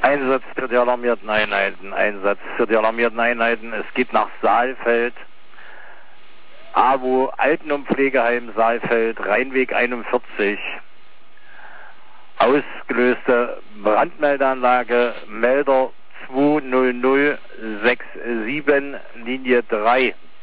Einsatz für die alarmierten Einheiten. Einsatz für die alarmierten Einheiten. Es geht nach Saalfeld. AWO Altenpflegeheim Saalfeld, Rheinweg 41. Ausgelöste Brandmeldeanlage, Melder 20067, Linie 3.